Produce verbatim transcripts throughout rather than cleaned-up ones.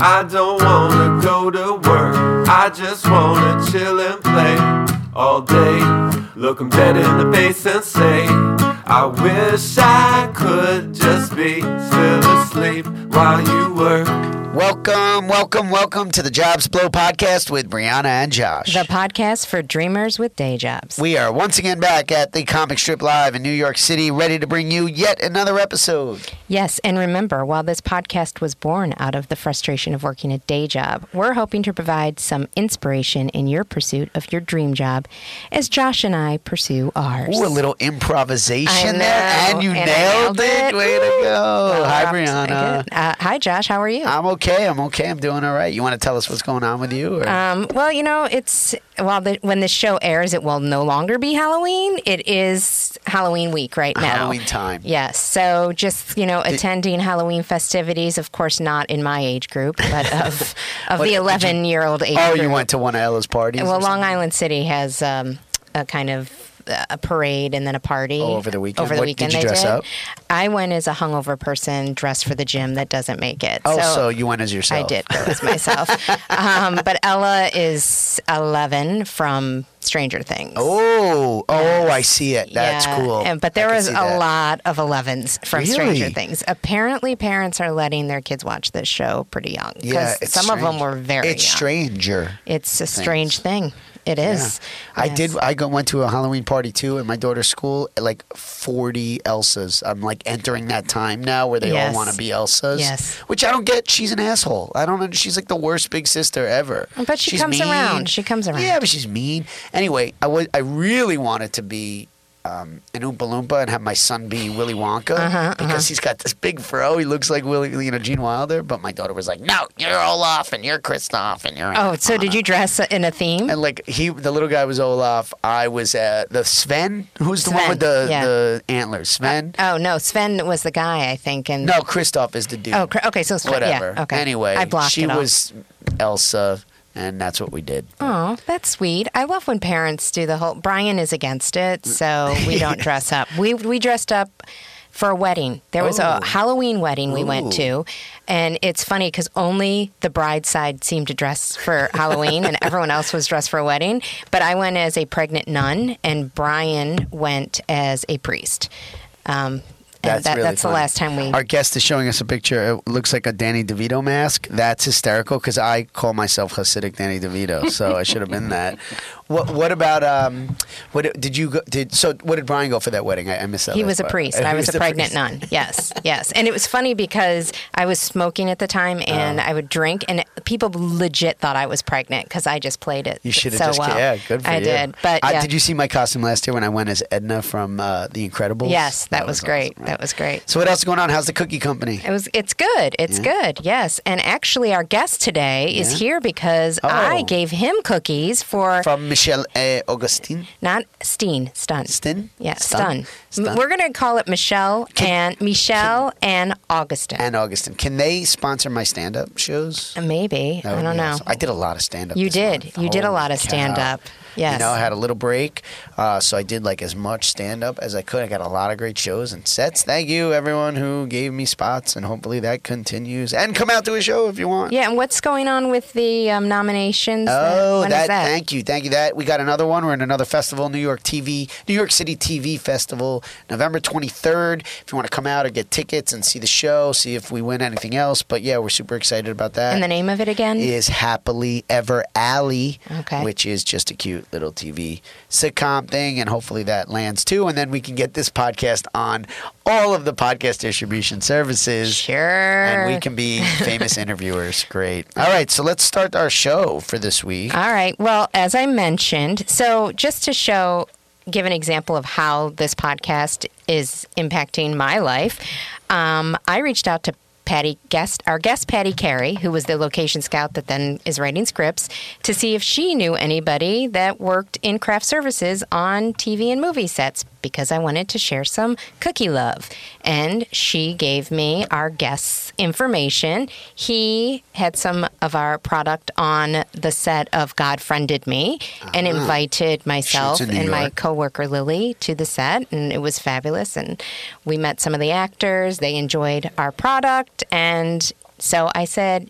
I don't wanna go to work, I just wanna chill and play all day. Look 'em dead in the face and say, I wish I could just be still asleep while you work. Welcome, welcome, welcome to the Jobs Blow podcast with Brianna and Josh. The podcast for dreamers with day jobs. We are once again back at the Comic Strip Live in New York City, ready to bring you yet another episode. Yes, and remember, while this podcast was born out of the frustration of working a day job, we're hoping to provide some inspiration in your pursuit of your dream job as Josh and I pursue ours. Ooh, a little improvisation I know, there, and you and I nailed nailed it. it. Way to go. Well, Hi, I'm Brianna. good. Uh, hi, Josh. How are you? I'm okay. I'm okay. I'm doing all right. You want to tell us what's going on with you? Or? Um, well, you know, it's well, the, when this show airs, it will no longer be Halloween. It is Halloween week right now. Halloween time. Yes. So just, you know, Did, attending Halloween festivities, of course, not in my age group, but of, of What, the did you- eleven-year-old age Oh, group. you went to one of Ella's parties? Well, or Long something? Island City has um, a kind of uh, a parade and then a party. Oh, over the weekend? Over the What- weekend did you they dress did. up? I went as a hungover person dressed for the gym that doesn't make it. Oh, so, you went as yourself. I did go as myself. um, but Ella is eleven from Stranger Things. Oh, oh, I see it. That's Yeah, cool. And, but I there can was see a that. lot of elevens from Really? Stranger Things. Apparently, parents are letting their kids watch this show pretty young. 'cause Yeah, it's some of them strange. were very It's young. stranger. It's a strange thing. It is. Yeah. I Yes. did. I go, went to a Halloween party too at my daughter's school. Like forty Elsas. I'm like entering that time now where they Yes. all want to be Elsas. Yes. Which I don't get. She's an asshole. I don't. know. She's like the worst big sister ever. But she She's comes mean. around. She comes around. Yeah, but she's mean. Anyway, I was. I really wanted to be. Um, an Oompa Loompa and have my son be Willy Wonka Uh-huh, because uh-huh. he's got this big fro. He looks like Willy, you know, Gene Wilder. But my daughter was like, "No, you're Olaf and you're Kristoff and you're." Oh, so did Anna." you dress in a theme? And like he, the little guy was Olaf. I was uh, the Sven. Who's the one Sven, with the, yeah. the antlers? Sven. Oh no, Sven was the guy, I think. And no, Kristoff is the dude. Oh, cr- okay. So Sven, whatever. Yeah, okay. Anyway, I blocked she it off. was Elsa, and that's what we did. Oh, that's sweet. I love when parents do the whole. Brian is against it, so we don't dress up. We we dressed up for a wedding. There was Oh. a Halloween wedding we went Ooh. to, and it's funny because only the bride side seemed to dress for Halloween, and everyone else was dressed for a wedding. But I went as a pregnant nun, and Brian went as a priest. Um, and That's that, really that's funny. the last time we. Our guest is showing us a picture. It looks like a Danny DeVito mask. That's hysterical because I call myself Hasidic Danny DeVito, so I should have been that. What What about um? What did you go? Did so? What did Brian go for that wedding? I, I missed that. He last was a part. priest. He I was a the pregnant priest. nun. Yes, yes. And it was funny because I was smoking at the time, and Oh. I would drink, and people legit thought I was pregnant because I just played it You should have so just well. yeah, good for I you. did, but I, yeah. did you see my costume last year when I went as Edna from uh, The Incredibles? Yes, that, was, great. awesome, right? That was great. So what else is going on? How's the cookie company? It was. It's good. It's good. Yes. And actually, our guest today is Yeah? here because Oh. I gave him cookies for From Michelle uh, Augustine. not Steen Stun. Stin? Yeah, Stun? Stun. Stun. We're going to call it Michelle and Michelle and Augustin. And Augustine. Can they sponsor my stand-up shows? Maybe. That I would don't be know. awesome. I did a lot of stand-up. You this did. month. You did a Holy lot of cow. stand-up. Yes. You know, I had a little break, uh, so I did like as much stand-up as I could. I got a lot of great shows and sets. Thank you, everyone who gave me spots, and hopefully that continues. And come out to a show if you want. Yeah, and what's going on with the um, nominations? Oh, when that, is that? Thank you, thank you. That we got another one. We're in another festival, New York T V, New York City T V Festival, November twenty-third. If you want to come out or get tickets and see the show, see if we win anything else. But yeah, we're super excited about that. And the name of it again? Is Happily Ever Alley, Okay. which is just a cute little T V sitcom thing, and hopefully that lands too. And then we can get this podcast on all of the podcast distribution services. Sure. And we can be famous interviewers. Great. All right, so let's start our show for this week. All right. Well, as I mentioned, so just to show, give an example of how this podcast is impacting my life, um, I reached out to Patty guest, our guest Patty Carey, who was the location scout that then is writing scripts, to see if she knew anybody that worked in craft services on T V and movie sets, because I wanted to share some cookie love. And she gave me our guest's information. He had some of our product on the set of God Friended Me and Uh-huh. invited myself Shoots in New and my York. coworker Lily to the set, and it was fabulous. And we met some of the actors. They enjoyed our product. And so I said,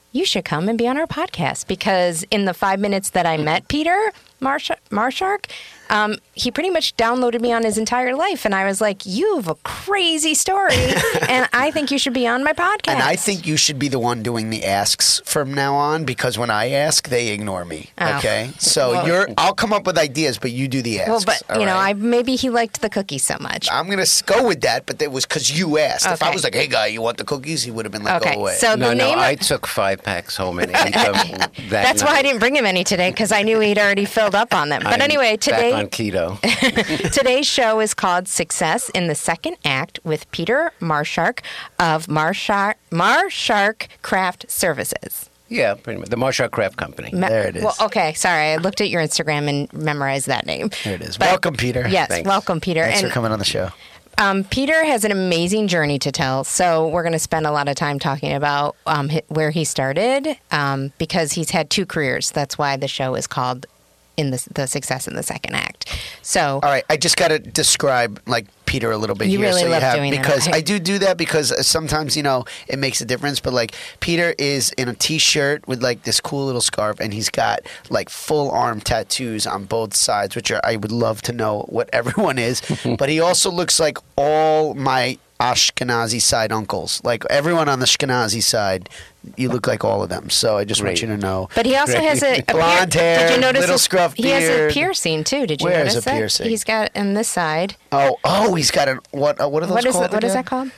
you should come and be on our podcast, because in the five minutes that I met Peter Marsh- Marshark, um, he pretty much downloaded me on his entire life. And I was like, you have a crazy story, and I think you should be on my podcast. And I think you should be the one doing the asks from now on, because when I ask, they ignore me. Oh. Okay? So Well- you're. I'll come up with ideas, but you do the asks. Well, but, all you know, I right? maybe he liked the cookies so much. I'm going to go with that, but it was because you asked. If I Okay. was like, hey, guy, you want the cookies? He would have been like, Okay, go away. so No, the no, name I of, took five packs home and ate them that that's why I night. didn't bring him any today, because I knew he'd already filled up on them. But I'm anyway, today back on keto. today's show is called Success in the Second Act with Peter Marshark of Marshark Marshark Craft Services. Yeah, pretty much. The Marshall Craft Company. Me- There it is. Well, okay, sorry, I looked at your Instagram and memorized that name. There it is. But- Welcome, Peter. Yes, Thanks. welcome, Peter. Thanks and for coming on the show. Um, Peter has an amazing journey to tell, so we're going to spend a lot of time talking about um, hi- where he started, um, because he's had two careers. That's why the show is called "In the, the Success in the Second Act." So, All right, I just got to describe like Peter a little bit You here, really so love you have doing it, because I- I do do that because uh, sometimes you know it makes a difference. But like Peter is in a t-shirt with like this cool little scarf, and he's got like full arm tattoos on both sides, which are I would love to know what everyone is. But he also looks like all my Ashkenazi side uncles, like everyone on the Ashkenazi side. You look like all of them. So I just want Great. you to know. but he also has a, a pier- Blonde hair, Did you notice little his- scruff He has beard. a piercing too. Did you Where notice is a that? piercing? He's got on this side. Oh, oh, he's got a what? Uh, what are those What is called? it, what is again? that called?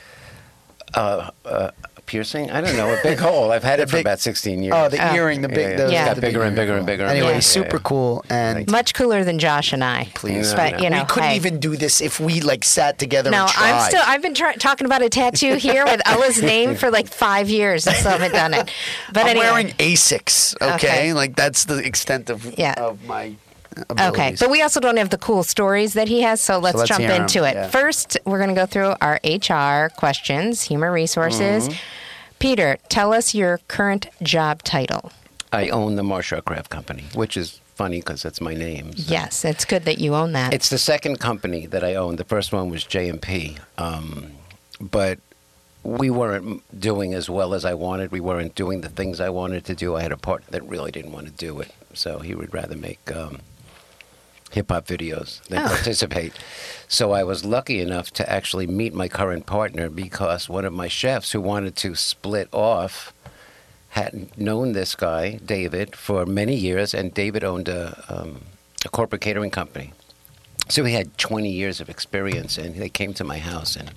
Uh, uh, piercing? I don't know. A big hole. I've had The it for big- about sixteen years. Oh, the Oh. earring, the big, Yeah, the, yeah. Yeah. Got the bigger big and bigger earring. and bigger. Anyway, Yeah. he's super cool, and Much cooler than Josh and I. please, But you know, we couldn't hey. even do this if we like sat together. No, and tried. I'm still. I've been try- talking about a tattoo here with Ella's name for like five years. I still haven't done it. But I'm anyway. wearing Asics. Okay? Okay. like that's the extent of Yeah. of my Okay, abilities. but we also don't have the cool stories that he has, so let's, let's jump hear 'em, into it. yeah. First, we're going to go through our H R questions, human resources. Mm-hmm. Peter, tell us your current job title. I own the Marshall Craft Company, which is funny because that's my name. so. Yes, it's good that you own that. It's the second company that I own. The first one was J and P, um, but we weren't doing as well as I wanted. We weren't doing the things I wanted to do. I had a partner that really didn't want to do it, so he would rather make um, hip-hop videos than Oh. participate. So I was lucky enough to actually meet my current partner because one of my chefs who wanted to split off hadn't known this guy, David, for many years, and David owned a, um, a corporate catering company. So he had twenty years of experience, and they came to my house, and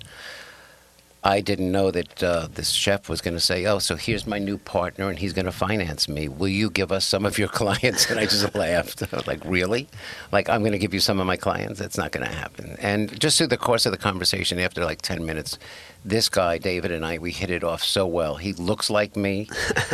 I didn't know that uh, this chef was going to say, oh, so here's my new partner, and he's going to finance me. Will you give us some of your clients? And I just laughed. I was like, really? Like, I'm going to give you some of my clients? That's not going to happen. And just through the course of the conversation, after like ten minutes, this guy, David, and I, we hit it off so well. He looks like me.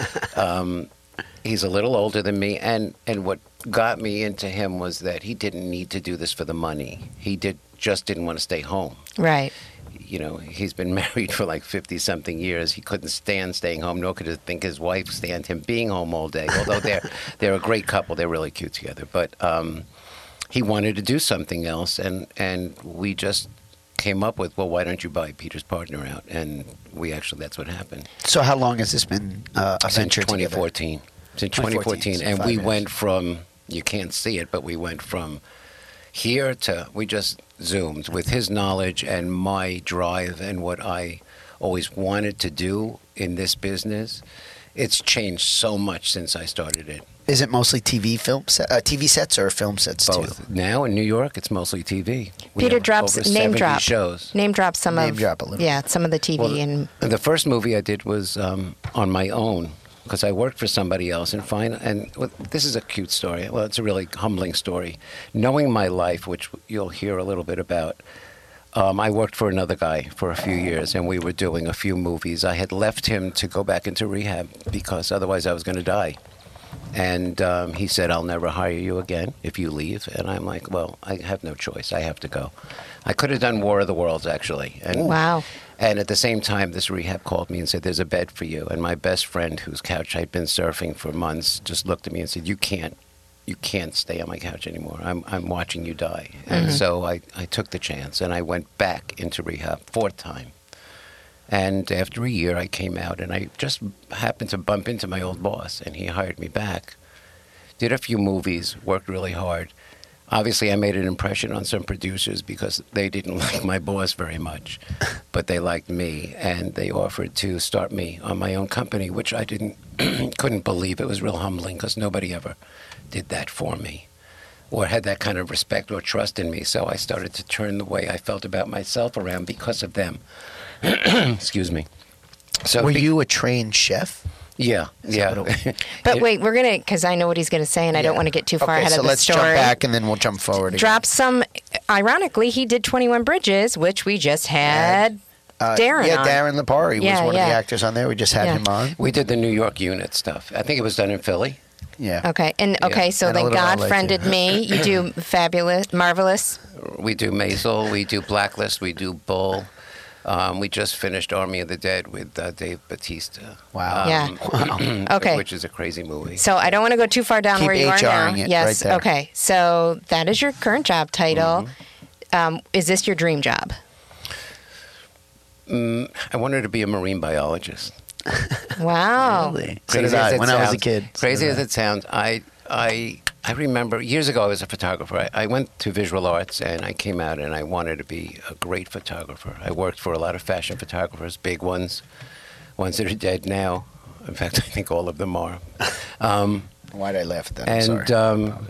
um, he's a little older than me. And, and what got me into him was that he didn't need to do this for the money. He did just didn't want to stay home. right. You know, he's been married for like fifty-something years. He couldn't stand staying home, nor could he think his wife stand him being home all day. Although they're they're a great couple, they're really cute together. But um, he wanted to do something else, and and we just came up with, well, why don't you buy Peter's partner out? And we actually, that's what happened. So how long has this been uh, a Since venture twenty together? fourteen. Since twenty twenty fourteen, fourteen, so and five we years. went from, you can't see it, but we went from here to, we just zoomed with his knowledge and my drive and what I always wanted to do in this business. It's changed so much since I started it. Is it mostly T V film set, uh, T V sets or film sets Both. too? Now in New York, it's mostly T V. We Peter have drops over name seventy drop shows. Name drop some Name of drop a little. yeah some of the T V Well, and the first movie I did was um, on my own because I worked for somebody else and find and well, this is a cute story. Well, it's a really humbling story. Knowing my life, which you'll hear a little bit about, um, I worked for another guy for a few years, and we were doing a few movies. I had left him to go back into rehab because otherwise I was going to die. And um, he said, I'll never hire you again if you leave. And I'm like, well, I have no choice. I have to go. I could have done War of the Worlds, actually. And, Wow. And at the same time, this rehab called me and said, there's a bed for you. And my best friend, whose couch I'd been surfing for months, just looked at me and said, you can't. You can't stay on my couch anymore. I'm I'm watching you die. And so I, I took the chance, and I went back into rehab, fourth time. And after a year, I came out, and I just happened to bump into my old boss, and he hired me back. Did a few movies, worked really hard. Obviously, I made an impression on some producers because they didn't like my boss very much, but they liked me, and they offered to start me on my own company, which I didn't, couldn't believe. It was real humbling because nobody ever did that for me or had that kind of respect or trust in me. So I started to turn the way I felt about myself around because of them. Excuse me. So Were be- you a trained chef? Yeah, yeah. But It- wait, we're gonna because I know what he's gonna say, and I don't want to get too far okay, ahead so of the let's story. jump back and then we'll jump forward. Again. Drop some. Ironically, he did twenty-one Bridges, which we just had Uh, Darren Yeah, on. Darren Lepari was Yeah, one yeah. of the actors on there. We just had Yeah. him on. We did the New York unit stuff. I think it was done in Philly. Yeah. Okay, and okay, so And a then little God L A, friended too. me. You do fabulous, marvelous. We do Maisel. We do Blacklist. We do Bull. Um, we just finished Army of the Dead with uh, Dave Bautista. Wow. Yeah. Okay. Which is a crazy movie. So I don't want to go too far down Keep where you are now. HRing it Yes. right there. Okay. So that is your current job title. Mm-hmm. Um, is this your dream job? Mm, I wanted to be a marine biologist. Wow. Really? So Crazy did I as it when I was a sounds- kid. So Crazy did as I. it sounds, I I I remember years ago I was a photographer. I, I went to visual arts and I came out and I wanted to be a great photographer. I worked for a lot of fashion photographers, big ones, ones that are dead now. In fact, I think all of them are. Um, Why did I laugh at that? I'm and sorry. um,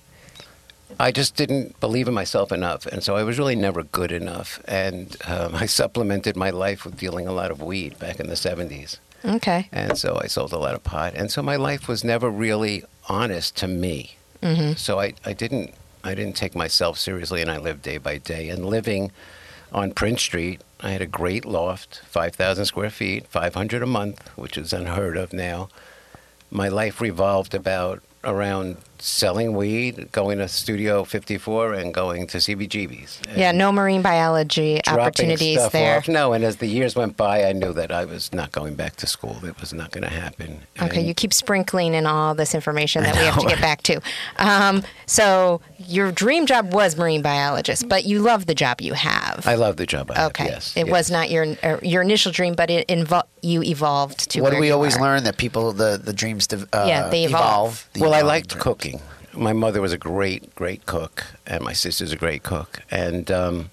I just didn't believe in myself enough, and so I was really never good enough. And um, I supplemented my life with dealing a lot of weed back in the seventies. Okay. And so I sold a lot of pot. And so my life was never really honest to me. Mm-hmm. So I, I didn't I didn't take myself seriously, and I lived day by day. And living on Prince Street, I had a great loft, five thousand square feet, five hundred a month, which is unheard of now. My life revolved about around selling weed, going to Studio fifty-four, and going to C B G B's. Yeah. No marine biology Dropping opportunities stuff there. off. No, and as the years went by, I knew that I was not going back to school. It was not going to happen. Okay, And you keep sprinkling in all this information that we have to get back to. Um, so your dream job was marine biologist, but you love the job you have. I love the job I have, Okay, yes. it yes. was not your uh, your initial dream, but it invo- you evolved to. what do where we you always are. learn? That people, the, the dreams dev- uh, Yeah, they evolve. The Well, I evolving liked dreams. cooking. My mother was a great, great cook, and my sister's a great cook. And um,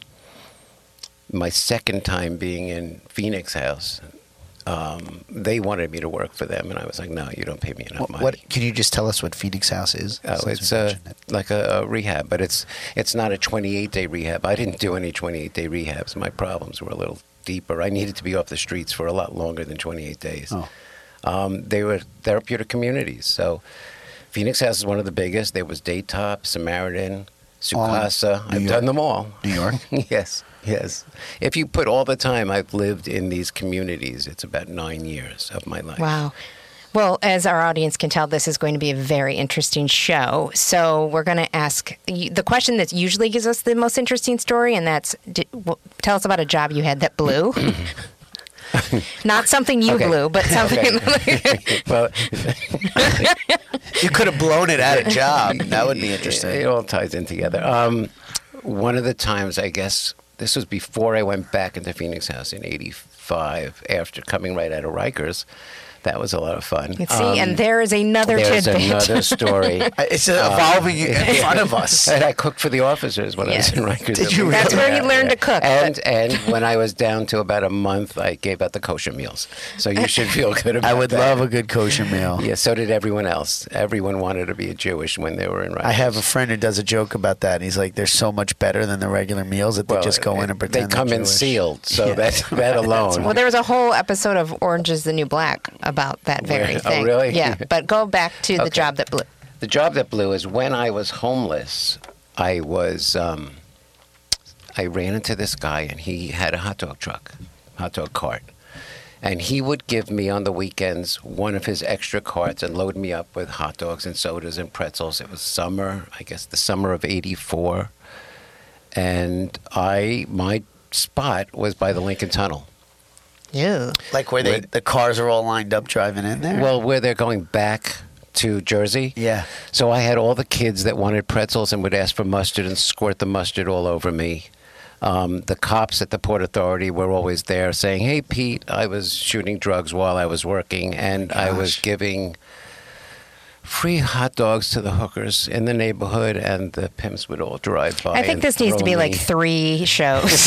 my second time being in Phoenix House, um, they wanted me to work for them, and I was like, no, you don't pay me enough What, money. what? Can you just tell us what Phoenix House is? Oh, Since it's we a, mentioned it. like a, a rehab, but it's it's not a twenty-eight day rehab. I didn't do any twenty-eight day rehabs. My problems were a little deeper. I needed to be off the streets for a lot longer than twenty-eight days. Oh. Um, they were therapeutic communities. So Phoenix House is one of the biggest. There was Daytop, Samaritan, All in Sukasa. New I've York? done them all. New York. Yes, yes. If you put all the time I've lived in these communities, it's about nine years of my life. Wow. Well, as our audience can tell, this is going to be a very interesting show. So we're going to ask you, the question that usually gives us the most interesting story, and that's did, w- tell us about a job you had that blew. Not something you Okay. blew, but something. Well, You could have blown it at a job. That would be It interesting. all ties in together. Um, one of the times, I guess, this was before I went back into Phoenix House in eighty-five, after coming right out of Rikers. That was a lot of fun. See, Um, and there is another there's tidbit. another story. It's evolving in front of us. And I cooked for the officers when Yes. I was in Rikers. Did you That's really? where he learned to cook. And and when I was down to about a month, I gave out the kosher meals. So you should feel good about I would that. love a good kosher meal. Yeah, so did everyone else. Everyone wanted to be a Jewish when they were in Rikers. I have a friend who does a joke about that. He's like, "They're so much better than the regular meals that they Well, just go in and They pretend come they're in Jewish." sealed, so Yeah. that that alone. Well, there was a whole episode of Orange is the New Black about that very Oh, thing. really? Yeah, but go back to the Okay. job that blew. The job that blew is when I was homeless. I was um, I ran into this guy, and he had a hot dog truck, hot dog cart, and he would give me on the weekends one of his extra carts and load me up with hot dogs and sodas and pretzels. It was summer, I guess, the summer of eighty-four, and I my spot was by the Lincoln Tunnel. Yeah. Like where they Where- the cars are all lined up driving in there. Well, where they're going back to Jersey. yeah. So I had all the kids that wanted pretzels and would ask for mustard and squirt the mustard all over me. Um, the cops at the Port Authority were always there saying, "Hey, Pete, I was shooting drugs while I was working, and I was giving free hot dogs to the hookers in the neighborhood, and the pimps would all drive by." I think and this needs to throw be me. like three shows.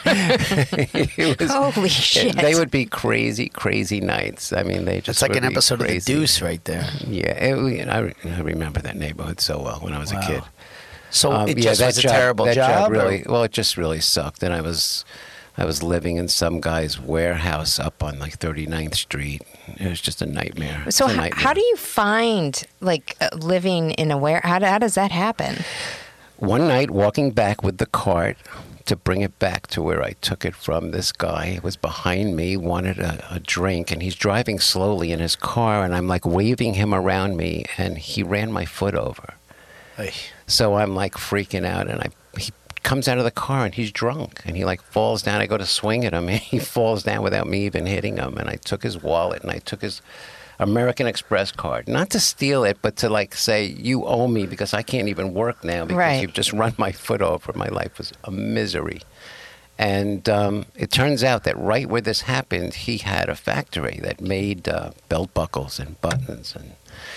It was- Holy shit. They would be crazy, crazy nights. I mean, they just It's like would an be episode of The crazy. Deuce right there. Yeah, it, I, I remember that neighborhood so well when I was Wow. a kid. So Um, it yeah, just that was a job, terrible that job. or- really, well, it just really sucked. And I was, I was living in some guy's warehouse up on like thirty-ninth Street. It was just a nightmare. It So was a h- nightmare. how do you find like uh, living in a where? How, do- how does that happen? One night, walking back with the cart to bring it back to where I took it from, this guy was behind me, wanted a, a drink, and he's driving slowly in his car, and I'm like waving him around me, and he ran my foot over. Ay. So I'm like freaking out, and I he comes out of the car, and he's drunk, and he like falls down. I go to swing at him, and he falls down without me even hitting him. And I took his wallet, and I took his American Express card, not to steal it, but to like say, "You owe me because I can't even work now because Right. you've just run my foot over." My life was a misery. And um, it turns out that right where this happened, he had a factory that made uh, belt buckles and buttons. And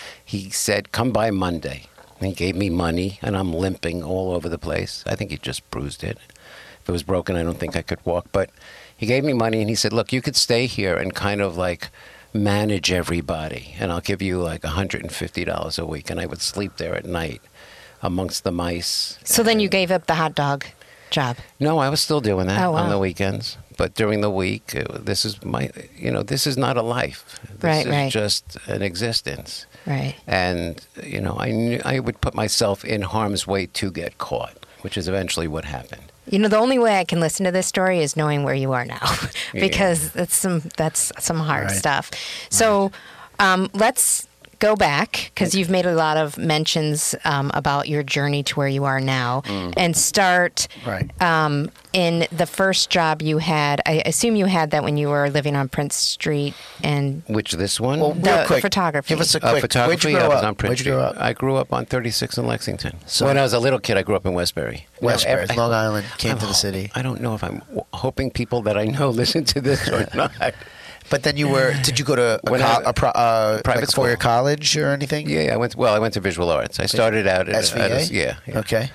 he said, "Come by Monday." And he gave me money, and I'm limping all over the place. I think he just bruised it. If it was broken, I don't think I could walk. But he gave me money, and he said, "Look, you could stay here and kind of like manage everybody, and I'll give you like one hundred fifty dollars a week." And I would sleep there at night amongst the mice. So then you gave up the hot dog job. No, I was still doing that Oh, wow. on the weekends. But during the week, uh, this is my, you know, this is not a life. This Right, is right. just an existence. Right. And, you know, I knew I would put myself in harm's way to get caught, which is eventually what happened. You know, the only way I can listen to this story is knowing where you are now, Yeah. because that's some that's some hard Right. stuff. So um, let's go back, because you've made a lot of mentions um, about your journey to where you are now, Mm. and start Right. um, in the first job you had. I assume you had that when you were living on Prince Street and Which this one? Well, the real quick, photography. Give us a Uh, quick. photography. Where'd you grow I was up? on Prince Where'd you grow up? Street. I grew up on thirty-six in Lexington. So- when I was a little kid, I grew up in Westbury. Westbury, You know, Long Island, came I'm to the ho- city. I don't know if I'm w- hoping people that I know listen to this or not. But then you were. Did you go to a, When co- I- a pro, uh, private like a four-year school. college or anything? Yeah, yeah, I went. Well, I went to visual arts. I started out at, S V A. at a, yeah, yeah. Okay.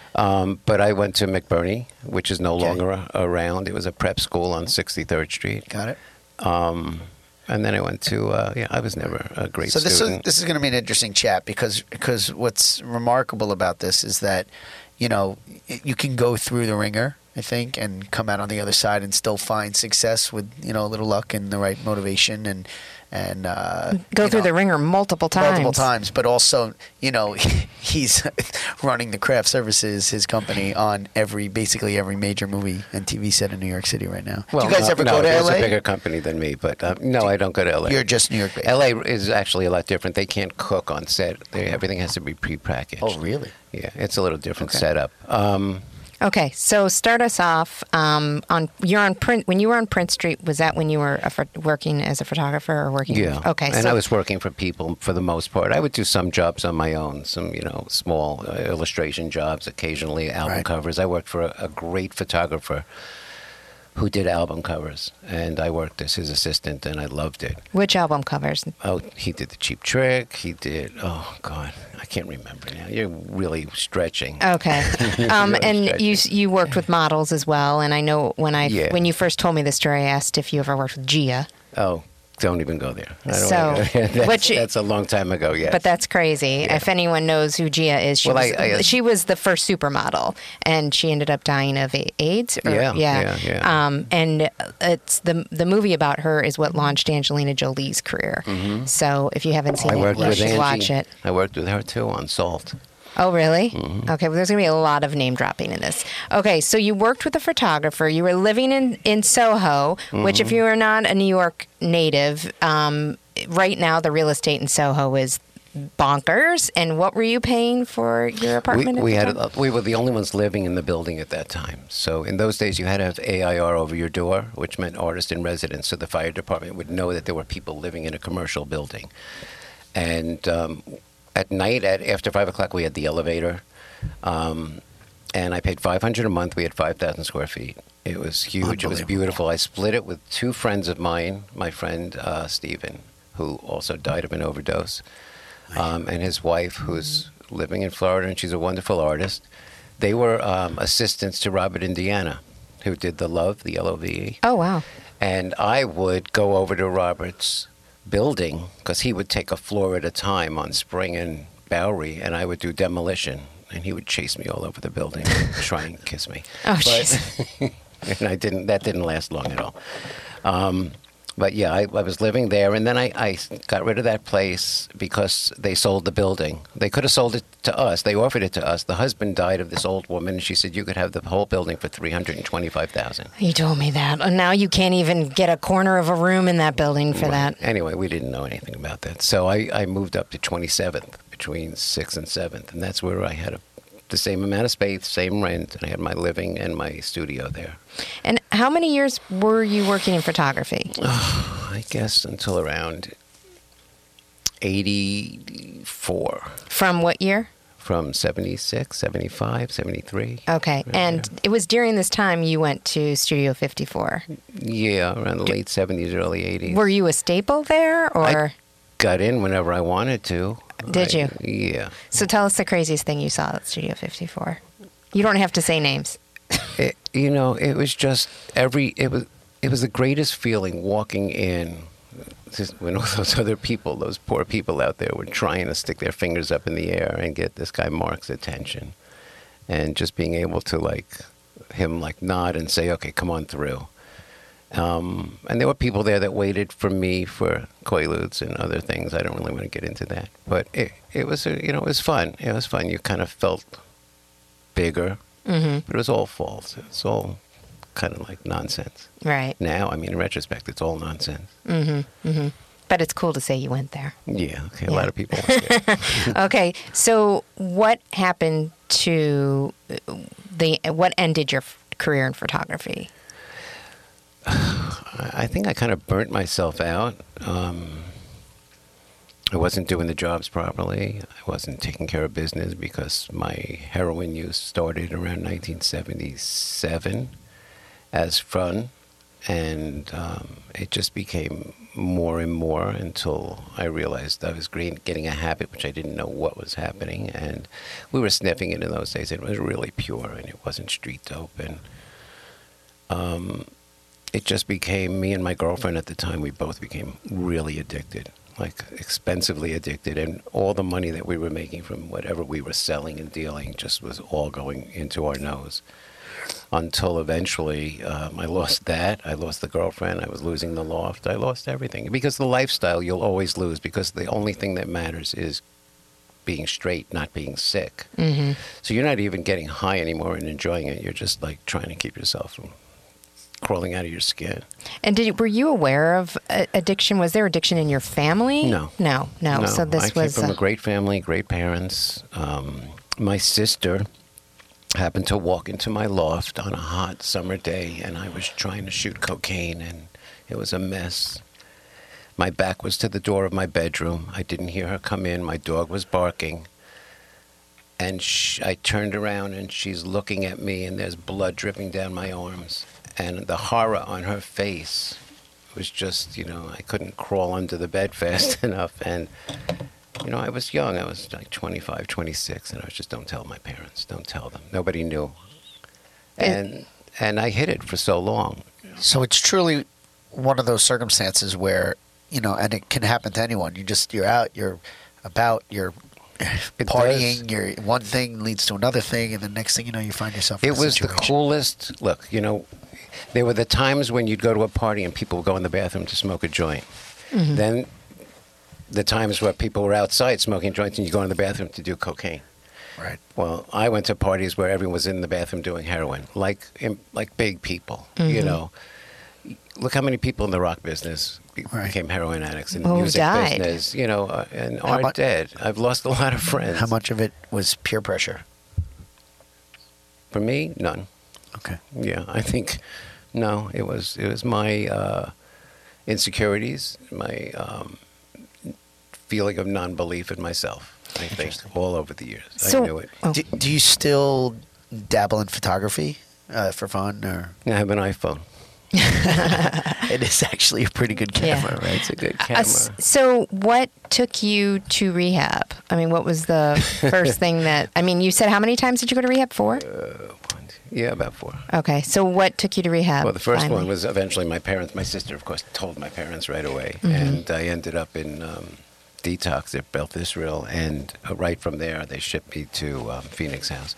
Um, but I went to McBurney, which is no Okay. longer a- around. It was a prep school on sixty-third Street. Got it. Um, and then I went to. Uh, yeah, I was never a great So this is student. this is going to be an interesting chat because because what's remarkable about this is that you know y- you can go through the ringer, I think, and come out on the other side and still find success with you know a little luck and the right motivation and and uh, go you through know, the ringer multiple times. multiple times. But also, you know, he's running the craft services, his company, on every basically every major movie and T V set in New York City right now. Do you guys no, ever no, go to there's L A? a bigger company than me, but um, no, I don't go to L A. You're just New York based. L A is actually a lot different. They can't cook on set. They, everything has to be prepackaged. Oh, really? Yeah, it's a little different Okay. setup. Um, Okay, so start us off um, on you're on print when you were on Prince Street. Was that when you were a, pho- working as a photographer or working? yeah. Okay. And so I was working for people for the most part. I would do some jobs on my own, some you know small uh, illustration jobs, occasionally album Right. covers. I worked for a, a great photographer who did album covers, and I worked as his assistant, and I loved it. which album covers? Oh, he did the Cheap Trick. He did. Oh God, I can't remember now. You're really stretching. Okay. Um, Really and stretching. you you worked with models as well. And I know when I Yeah. when you first told me the story, I asked if you ever worked with Gia. Oh, don't even go there. I don't So, wanna go there. that's, which- that's a long time ago. Yes. But that's crazy. Yeah. If anyone knows who Gia is, she Well, was I- I- she was the first supermodel, and she ended up dying of A- AIDS. Or, Yeah, yeah, yeah. Um, and it's the the movie about her is what launched Angelina Jolie's career. So if you haven't seen I it, worked you with should Angie. watch it. I worked with her too on Salt. Oh, really? Mm-hmm. Okay, well, there's going to be a lot of name dropping in this. Okay, so you worked with a photographer. You were living in, in Soho, which, Mm-hmm. if you are not a New York native, um, right now the real estate in Soho is bonkers. And what were you paying for your We, apartment? at we the had time? we were the only ones living in the building at that time. So in those days, you had to have A I R over your door, which meant artist in residence. So the fire department would know that there were people living in a commercial building. And um, at night, at after five o'clock, we had the elevator. Um, and I paid five hundred a month. We had five thousand square feet. It was huge. It was beautiful. I split it with two friends of mine. My friend uh, Stephen, who also died of an overdose, um, and his wife, who's living in Florida, and she's a wonderful artist. They were um, assistants to Robert Indiana, who did The Love, the L O V E. Oh, wow. And I would go over to Robert's building, because he would take a floor at a time on Spring and Bowery, and I would do demolition. And he would chase me all over the building and try and kiss me. Oh, jeez. And I didn't. That didn't last long at all. Um, but yeah, I, I was living there, and then I, I got rid of that place because they sold the building. They could have sold it to us. They offered it to us. The husband died of this old woman, and she said you could have the whole building for three hundred and twenty-five thousand. You told me that. And now you can't even get a corner of a room in that building for that. Anyway, we didn't know anything about that, so I, I moved up to twenty-seventh, between sixth and seventh, and that's where I had a the same amount of space, same rent, and I had my living and my studio there. And how many years were you working in photography? Oh, I guess until around eighty-four. From what year? From seventy-six, seventy-five, seventy-three. Okay. Right And there. it was during this time you went to Studio fifty-four. Yeah, around the late seventies, early eighties. Were you a staple there, or? I got in whenever I wanted to. Did I, you? Yeah. So tell us the craziest thing you saw at Studio fifty-four. You don't have to say names. It, you know, it was just every. It was. It was the greatest feeling walking in. Just when all those other people, those poor people out there, were trying to stick their fingers up in the air and get this guy Mark's attention, and just being able to like him like nod and say, "Okay, come on through." Um, and there were people there that waited for me for Quaaludes and other things. I don't really want to get into that, but it it was a, you know it was fun. It was fun. You kind of felt bigger, Mm-hmm. but it was all false. It's all kind of like nonsense. Right. Now, I mean, in retrospect, it's all nonsense. Mm-hmm. Mm-hmm. But it's cool to say you went there. Yeah. Okay. A Yeah. lot of people. Went there. Okay. So what happened to the? What ended your f- career in photography? I I think I kind of burnt myself out. Um, I wasn't doing the jobs properly. I wasn't taking care of business because my heroin use started around nineteen seventy-seven as fun, and um, it just became more and more until I realized I was green, getting a habit which I didn't know what was happening, and we were sniffing it in those days. It was really pure, and it wasn't street dope, and um, it just became, me and my girlfriend at the time, we both became really addicted, like expensively addicted, and all the money that we were making from whatever we were selling and dealing just was all going into our nose. Until eventually um, I lost that, I lost the girlfriend, I was losing the loft, I lost everything. Because the lifestyle you'll always lose, because the only thing that matters is being straight, not being sick. Mm-hmm. So you're not even getting high anymore and enjoying it, you're just like trying to keep yourself from crawling out of your skin. And did were you aware of uh, addiction? Was there addiction in your family? No. No, no. So this I came was. from uh, a great family, great parents. Um, my sister happened to walk into my loft on a hot summer day, and I was trying to shoot cocaine, and it was a mess. My back was to the door of my bedroom. I didn't hear her come in. My dog was barking. And sh- I turned around, and she's looking at me, and there's blood dripping down my arms. And the horror on her face was just, you know, I couldn't crawl under the bed fast enough. And, you know, I was young. I was like twenty-five, twenty-six, and I was just, don't tell my parents. Don't tell them. Nobody knew. And and I hid it for so long. So it's truly one of those circumstances where, you know, and it can happen to anyone. You just, you're out, you're about, you're It partying, does. you're, one thing leads to another thing, and the next thing you know, you find yourself in It a was the situation. coolest. Look, you know, there were the times when you'd go to a party and people would go in the bathroom to smoke a joint. Mm-hmm. Then the times where people were outside smoking joints and you go in the bathroom to do cocaine. Right. Well, I went to parties where everyone was in the bathroom doing heroin, like im- like big people. You know, look how many people in the rock business be- Right. became heroin addicts in Oh, the music died. business. You know, uh, and How are mu- dead. I've lost a lot of friends. How much of it was peer pressure? For me, none. Okay. Yeah, I think no. It was it was my uh, insecurities, my um, feeling of non-belief in myself. I think all over the years, So- I knew it. Oh. Do, do you still dabble in photography uh, for fun, or I have an iPhone. it is actually a pretty good camera, Yeah. right? It's a good Uh, camera. s- so, what took you to rehab? I mean, what was the first thing that? I mean, you said how many times did you go to rehab? Four. Uh, yeah, about four. Okay. So, what took you to rehab? Well, the first finally? one was eventually my parents. My sister, of course, told my parents right away, Mm-hmm. and I ended up in um, detox at Beth Israel, and uh, right from there they shipped me to um, Phoenix House.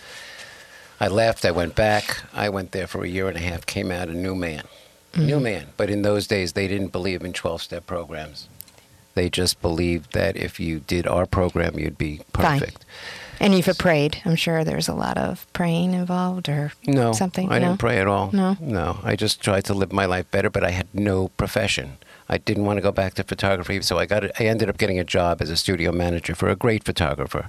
I left. I went back. I went there for a year and a half. Came out a new man, Mm-hmm. new man. But in those days, they didn't believe in twelve-step programs. They just believed that if you did our program, you'd be Fine. perfect. And you've prayed. I'm sure there's a lot of praying involved, or No, something. I no? didn't pray at all. No? no. I just tried to live my life better, but I had no profession. I didn't want to go back to photography, so I got. I ended up getting a job as a studio manager for a great photographer.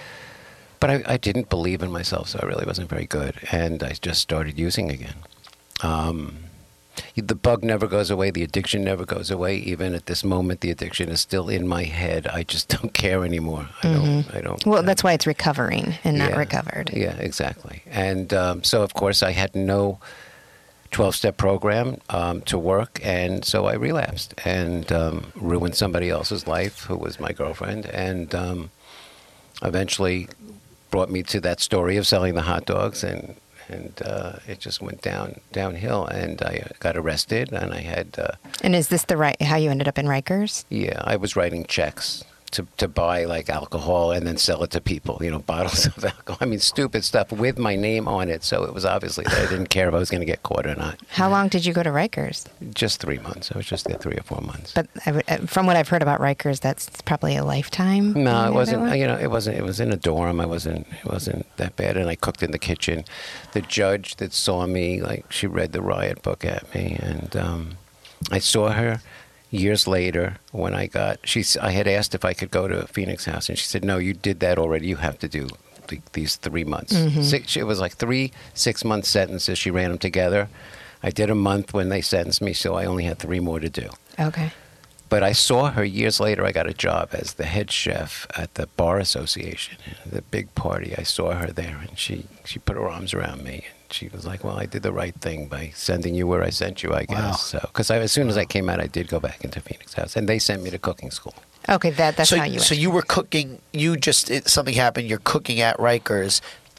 But I, I didn't believe in myself, so I really wasn't very good, and I just started using again. Um, the bug never goes away. The addiction never goes away. Even at this moment, the addiction is still in my head. I just don't care anymore. I don't. I don't. Well, I- that's why it's recovering and not yeah. recovered. Yeah, exactly. And um, so, of course, I had no twelve-step program um, to work, and so I relapsed and um, ruined somebody else's life, who was my girlfriend, and um, eventually brought me to that story of selling the hot dogs, and and uh, it just went down downhill, and I got arrested, and I had. Uh, And is this the right how you ended up in Rikers? Yeah, I was writing checks to, to buy like alcohol and then sell it to people, you know, bottles of alcohol. I mean, stupid stuff with my name on it. So it was obviously that I didn't care if I was going to get caught or not. How long did you go to Rikers? Just three months. I was just there three or four months. But I would- uh, from what I've heard about Rikers, that's probably a lifetime. No, being it there that wasn't. long? You know, it wasn't. It was in a dorm. I wasn't. It wasn't that bad. And I cooked in the kitchen. The judge that saw me, like, she read the riot book at me, and um, I saw her years later when I got. She's. I had asked if I could go to Phoenix House, and she said, "No, you did that already. You have to do the, these three months." Six, it was like three six-month sentences. She ran them together. I did a month when they sentenced me, so I only had three more to do. Okay. But I saw her years later. I got a job as the head chef at the Bar Association, the big party. I saw her there, and she, she put her arms around me. And she was like, well, I did the right thing by sending you where I sent you, I guess. Wow. So, because as soon as I came out, I did go back into Phoenix House, and they sent me to cooking school. Okay, that that's so, how you. so went. you were cooking. You just it, something happened. You're cooking at Rikers.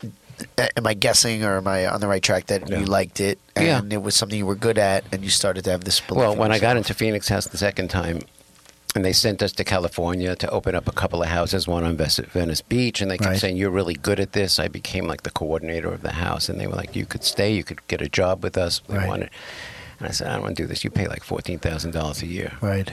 Uh, Am I guessing, or am I on the right track that Yeah. you liked it and Yeah. it was something you were good at, and you started to have this belief? Well, in when I got yourself? into Phoenix House the second time, and they sent us to California to open up a couple of houses, one on Ves- Venice Beach, and they kept Right. saying, you're really good at this. I became like the coordinator of the house, and they were like, you could stay, you could get a job with us. We Right. wanted. And I said, I don't want to do this. You pay like fourteen thousand dollars a year. right.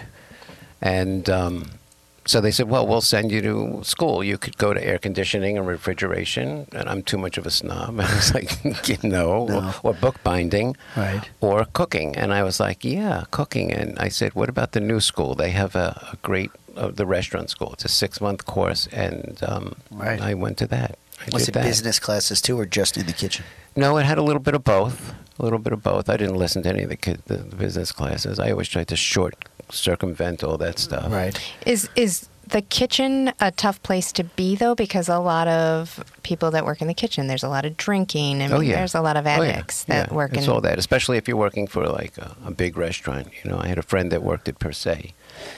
And um, so they said, well, we'll send you to school. You could go to air conditioning and refrigeration. And I'm too much of a snob. I was like, no. No. Or, or bookbinding. Right. Or cooking. And I was like, yeah, cooking. And I said, what about the new school? They have a, a great, uh, the restaurant school. It's a six-month course. And um, Right. I went to that. I Was did it that. business classes too, or just in the kitchen? No, it had a little bit of both. A little bit of both. I didn't listen to any of the, kid, the, the business classes. I always tried to short circumvent all that stuff. Right. Is is the kitchen a tough place to be though? Because a lot of people that work in the kitchen, there's a lot of drinking. I mean, Oh, yeah. there's a lot of Oh, yeah. addicts that Yeah, work it's in. all that, especially if you're working for like a, a big restaurant. You know, I had a friend that worked at Per Se.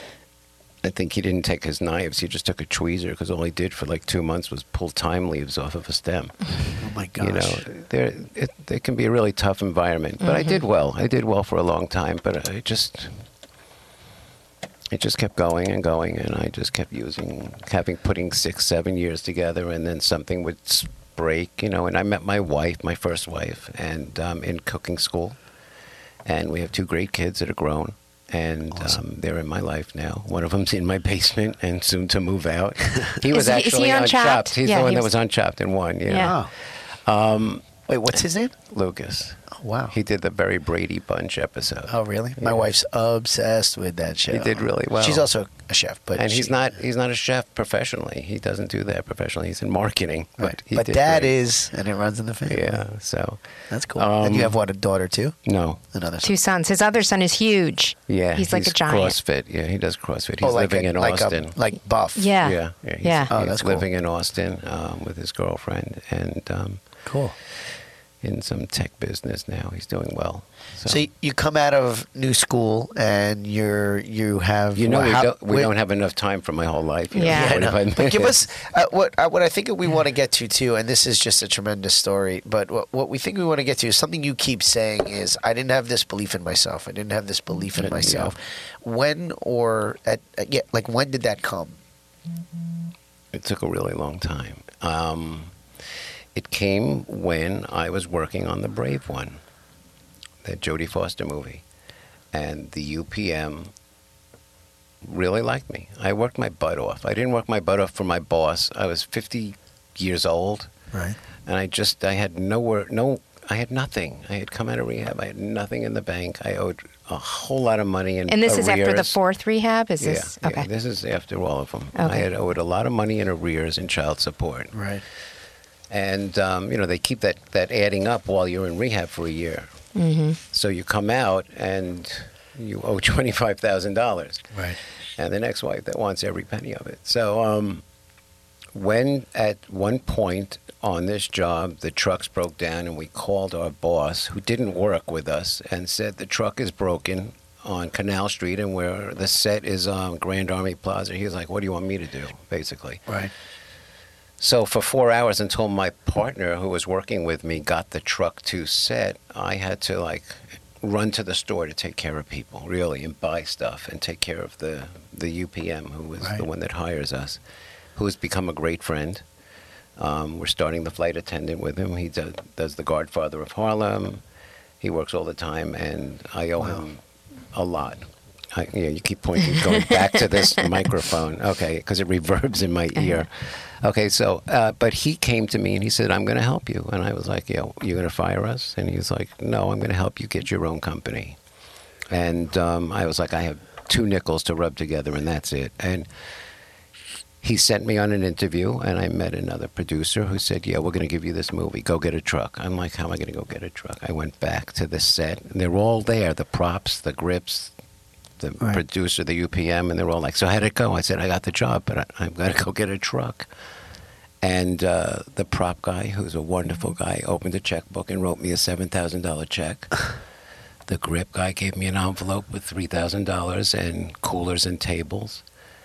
I think he didn't take his knives. He just took a tweezer because all he did for like two months was pull thyme leaves off of a stem. Oh my gosh. You know, there it, it can be a really tough environment. But I did well. I did well for a long time. But I just, it just kept going and going, and I just kept using, having putting six, seven years together, and then something would s- break. You know, and I met my wife, my first wife, and um, in cooking school, and we have two great kids that are grown. And Awesome. um, they're in my life now. One of them's in my basement and soon to move out. He was Is he- is actually he on on Chopped? Chopped. He's Yeah, the one he that was- was on Chopped and won. Yeah. Yeah. Oh. Um, Wait, what's his name? Lucas. Oh, wow. He did the Barry Brady Bunch episode. Oh, really? My Yeah. wife's obsessed with that show. He did really well. She's also a chef, but and he's she- not he's not a chef professionally. He doesn't do that professionally. He's in marketing. But, Right. he But did dad great. is, and it runs in the family. Yeah. So That's cool. Um, and you have what, a daughter too? no. Another son. Two sons. His other son is huge. Yeah. he's like a giant. CrossFit. Yeah, he does CrossFit. He's Oh, like living a, in like a- Austin. like buff. Yeah. Yeah, yeah, he's, Yeah. Oh, he's that's cool. living in Austin um, with his girlfriend, and um, Cool. in some tech business now. He's doing well. So, So you come out of new school and you're you have you know, well, we, how- don't, we wait- don't have enough time for my whole life. You know, Yeah. I know. forty-five But give minutes. us uh, what uh, what I think we want to get to too, and this is just a tremendous story. But what what we think we want to get to is something you keep saying is I didn't have this belief in myself. I didn't have this belief in Yeah. myself. When or at, at yeah, like when did that come? It took a really long time. Um, it came when I was working on The Brave One, that Jodie Foster movie. And the U P M really liked me. I worked my butt off. I didn't work my butt off for my boss. I was fifty years old, Right. and I just, I had nowhere, no, I had nothing. I had come out of rehab. I had nothing in the bank. I owed a whole lot of money in And this is after the arrears. fourth rehab? Is Yeah, this? yeah, Okay. this is after all of them. I Okay. had owed a lot of money in arrears and child support. Right. And, um, you know, they keep that, that adding up while you're in rehab for a year. Mm-hmm. So you come out and you owe twenty-five thousand dollars. Right. And the next wife that wants every penny of it. So um, when at one point on this job, the trucks broke down and we called our boss, who didn't work with us, and said the truck is broken on Canal Street and where the set is on Grand Army Plaza. He was like, what do you want me to do, basically? Right. So for four hours until my partner who was working with me got the truck to set, I had to like run to the store to take care of people, really, and buy stuff and take care of the, the U P M, who was Right. the one that hires us, who has become a great friend. Um, we're starting the flight attendant with him. He does, does the Godfather of Harlem. He works all the time, and I owe him a lot. I, you know, you keep pointing, going back to this microphone, okay, because it reverbs in my ear. Okay, so, uh, but he came to me and he said, I'm going to help you. And I was like, yeah, you're going to fire us? And he was like, no, I'm going to help you get your own company. And um, I was like, I have two nickels to rub together, and that's it. And he sent me on an interview, and I met another producer who said, yeah, we're going to give you this movie. Go get a truck. I'm like, how am I going to go get a truck? I went back to the set, and they're all there, the props, the grips, the Right. producer, the U P M, and they're all like, so how'd it go? I said, I got the job, but I, I've got to go get a truck. And uh, the prop guy, who's a wonderful guy, opened a checkbook and wrote me a seven thousand dollars check. The grip guy gave me an envelope with three thousand dollars and coolers and tables.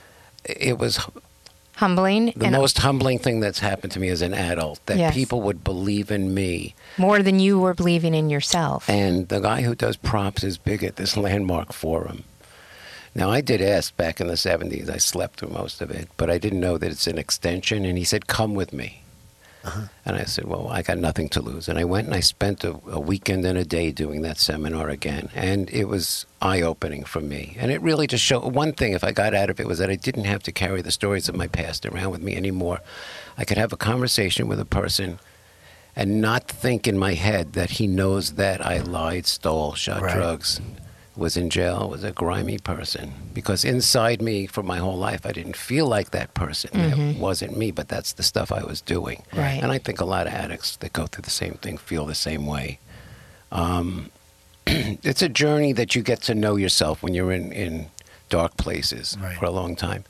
It was Humbling. the and most humbling thing that's happened to me as an adult, that Yes. people would believe in me. more than you were believing in yourself. And the guy who does props is big at this Landmark Forum. Now, I did ask back in the seventies. I slept through most of it, but I didn't know that it's an extension. And he said, come with me. Uh-huh. And I said, well, I got nothing to lose. And I went and I spent a, a weekend and a day doing that seminar again. And it was eye-opening for me. And it really just showed, one thing if I got out of it was that I didn't have to carry the stories of my past around with me anymore. I could have a conversation with a person and not think in my head that he knows that I lied, stole, shot Right. drugs, was in jail, was a grimy person. Because inside me, for my whole life, I didn't feel like that person. It wasn't me, but that's the stuff I was doing. Right. And I think a lot of addicts that go through the same thing feel the same way. Um, it's a journey that you get to know yourself when you're in, in dark places Right. for a long time.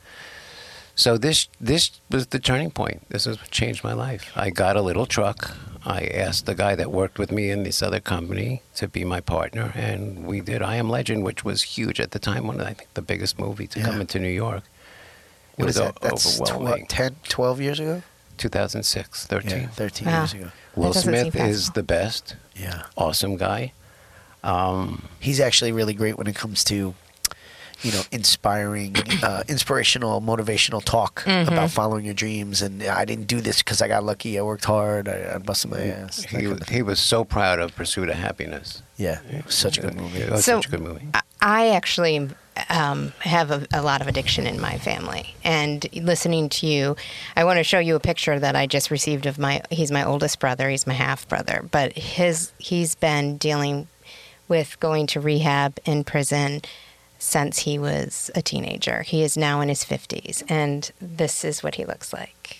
So this this was the turning point. This is what changed my life. I got a little truck. I asked the guy that worked with me in this other company to be my partner, and we did I Am Legend, which was huge at the time, one of, I think, the biggest movie to Yeah. come into New York. It What was is that? o- That's tw- overwhelming. ten, twelve years ago? two thousand six, thirteen. Yeah, thirteen Wow. years ago. Will That doesn't seem Smith is possible. the best. Yeah. Awesome guy. Um, He's actually really great when it comes to, you know, inspiring, uh, inspirational, motivational talk Mm-hmm. about following your dreams. And I didn't do this because I got lucky. I worked hard. I, I busted my ass. that he, kind was- of he thing. was so proud of Pursuit of Happiness. Yeah, it was such a good movie. It was So- such a good movie. I actually um, have a, a lot of addiction in my family, and listening to you, I want to show you a picture that I just received of my. He's my oldest brother. He's my half brother, but his he's been dealing with going to rehab in prison since he was a teenager. He is now in his fifties, and this is what he looks like.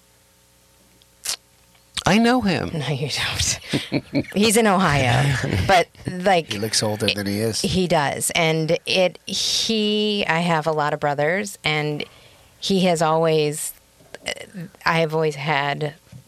I know him. No, you don't. He's in Ohio, but like He looks older than he is. He does. And it he I have a lot of brothers, and he has always I have always had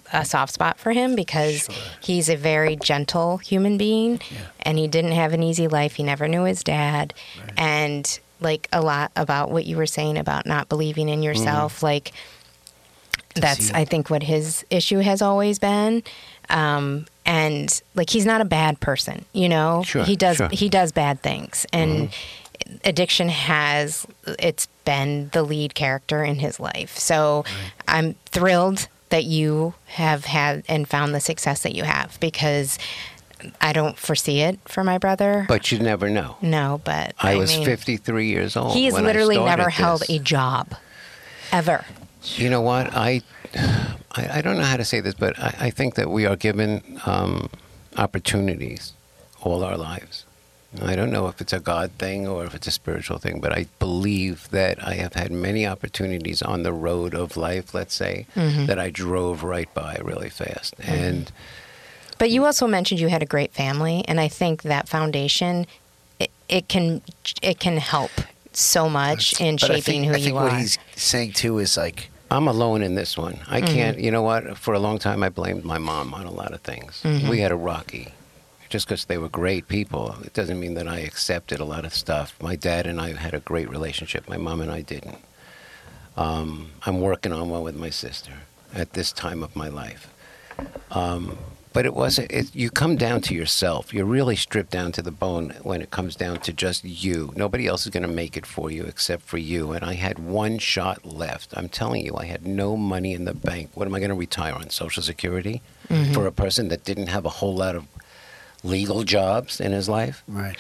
a soft spot for him because Sure. he's a very gentle human being, Yeah. and he didn't have an easy life. He never knew his dad, Right. and like a lot about what you were saying about not believing in yourself, like that's he- I think what his issue has always been. Um, and like he's not a bad person, you know. Sure, he does sure. he does bad things, and addiction has it's been the lead character in his life. So I'm thrilled that you have had and found the success that you have, because I don't foresee it for my brother. But you never know. No, but I, was mean, fifty-three years old. He's when I literally started never held this. a job, ever. You know what? I, I, I don't know how to say this, but I, I think that we are given um, opportunities all our lives. I don't know if it's a God thing or if it's a spiritual thing, but I believe that I have had many opportunities on the road of life, let's say, Mm-hmm. that I drove right by really fast. And But you also mentioned you had a great family, and I think that foundation, it, it can it can help so much in But I shaping think, who I you think are. what he's saying too is like, I'm alone in this one. I Mm-hmm. can't, you know what? For a long time, I blamed my mom on a lot of things. Mm-hmm. We had a rocky. Just because they were great people, it doesn't mean that I accepted a lot of stuff. My dad and I had a great relationship. My mom and I didn't. Um, I'm working on one with my sister at this time of my life. Um, but it wasn't, it, you come down to yourself. You're really stripped down to the bone when it comes down to just you. Nobody else is going to make it for you except for you. And I had one shot left. I'm telling you, I had no money in the bank. What am I going to retire on? Social Security? For a person that didn't have a whole lot of legal jobs in his life? right.